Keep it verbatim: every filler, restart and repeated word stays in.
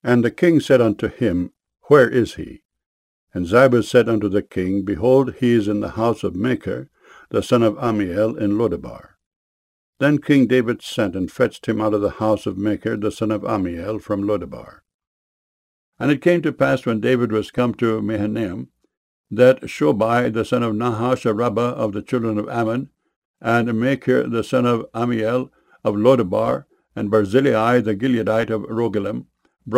And the king said unto him, Where is he? And Ziba said unto the king, Behold, he is in the house of Machir, the son of Ammiel, in Lodebar. Then King David sent and fetched him out of the house of Machir, the son of Ammiel, from Lodebar. And it came to pass, when David was come to Mahanaim, that Shobai, the son of Nahash, a Rabbah of the children of Ammon, and Machir, the son of Ammiel, of Lodebar, and Barzillai, the Gileadite of Rogelim,